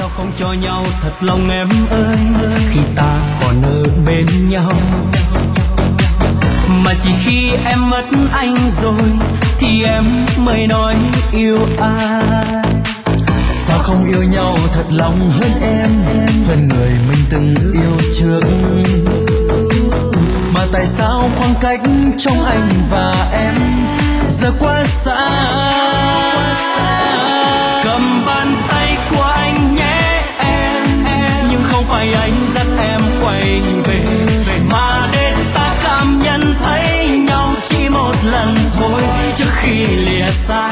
sao không cho nhau thật lòng em ơi, khi ta còn ở bên nhau. Mà chỉ khi em mất anh rồi thì em mới nói yêu ai. Sao không yêu nhau thật lòng hơn em, hơn người mình từng yêu trước. Mà tại sao khoảng cách trong anh và em giờ quá xa. Cầm bàn tay của anh nhé em, nhưng không phải anh dắt em quay về, mà để ta cảm nhận thấy nhau chỉ một lần thôi trước khi lìa xa.